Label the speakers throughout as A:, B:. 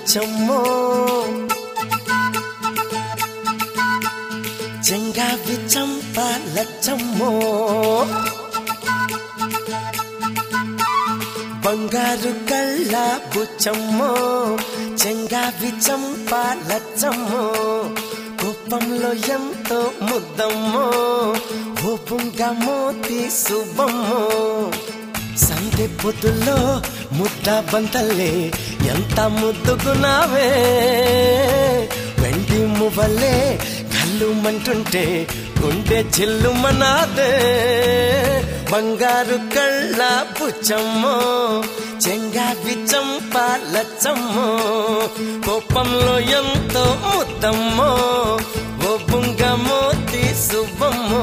A: బుచ్చమ్మో చెంగావి చంప లచ్చమ్మో బంగారు కళ్ళ బుచ్చమ్మో చెంగావి చంప లచ్చమ్మో కోపంలో ఎంతో ముద్దమ్మో హోపుంగా మోతి శుభమ్మో సందే పొద్దుల్లో ముద్ద బంతల్లే ఎంత ముద్దుగున్నావే వెండి మువ్వలే కళ్ళు మంటుంటే గుండె చిల్లుమనాదే బంగారు కళ్ళ బుచ్చమ్మో చెంగావి చంప లచ్చమ్మో కోపంలో ఎంతో ముద్దమ్మో ఓ బుంగ మోతి శుభమ్మో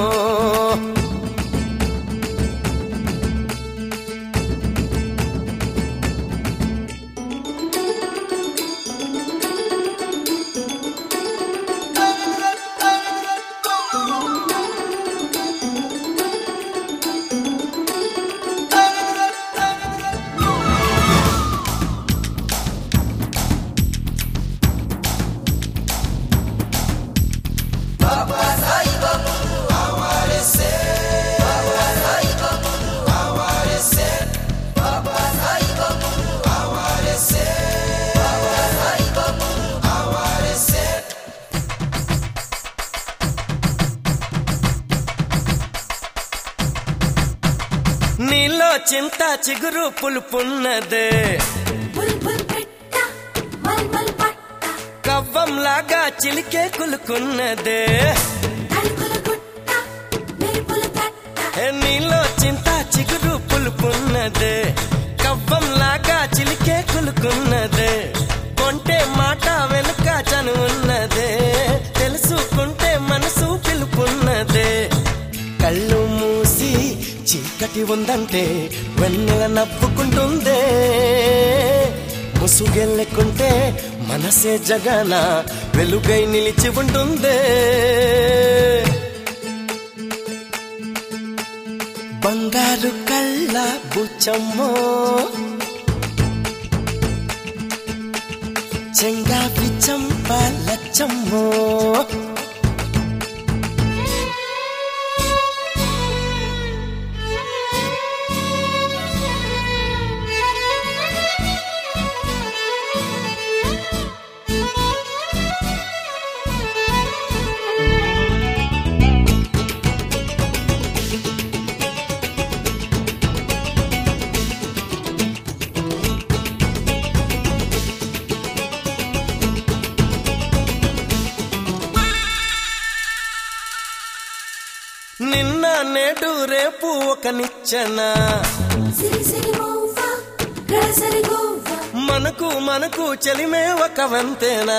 A: నీలో చింత చిగురు పులుపున్నదే కవ్వంలాగా చిలికే కులుకున్నదే నీలో చింత చిగురు పులుపున్నదే కవ్వంలాగా చిలికే కులుకున్నదే కొంటే మాట వెనుక చనువున్నదే తెలుసుకుంటే మనసు పిలుపున్నదే కళ్ళు మూసి చీకటి ఉందంటే వెన్నెల నవ్వుకుంటుందే ముసుగెళ్ళకుంటే మనసే జగన వెలుగై నిలిచి ఉంటుందే బంగారు కళ్ళ బుచ్చమ్మో చెంగావి చంప లచ్చమ్మో నిన్న నేడు రేపు ఒక నిచ్చెన మనకు మనకు చెలిమే ఒక వంతేనా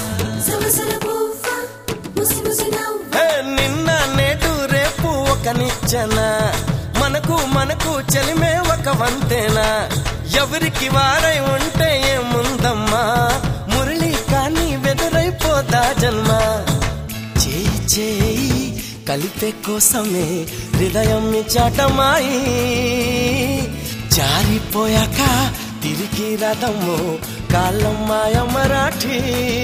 A: నిన్న నేడు రేపు ఒక నిచ్చెన మనకు మనకు చెలిమే ఒక వంతేనా ఎవరికి వారై ఉంటే ఏముందమ్మా మురళి కానీ వెదురైపోదా జన్మ చేయి చేయి కలిపే కోసమే హృదయం చాటమాయి జారిపోయాక తిరిగి రథము కాలం మాయ మరాఠీ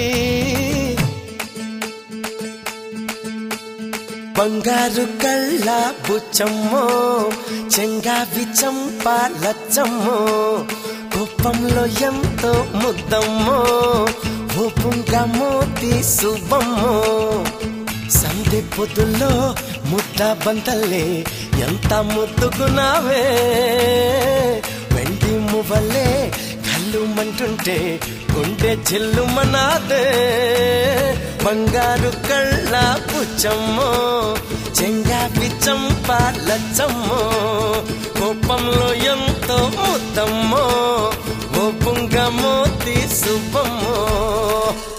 A: బంగారు కళ్ళ బుచ్చమ్మో చెంగావి చంప లచ్చమ్మో కోపంలో ఎంతో ముద్దమ్మో హోపుంగా మోతి శుభమ్మో సందే పొద్దుల్లో ముద్ద బంతల్లే ఎంత ముద్దుగున్నావే వెండి మువ్వలే కళ్ళు మంటుంటే గుండె చిల్లుమనాదే బంగారు కళ్ళ బుచ్చమ్మో చెంగావి చంప లచ్చమ్మో కోపంలో ఎంతో ముద్దమ్మో ఓ బుంగ మోతి శుభమ్మో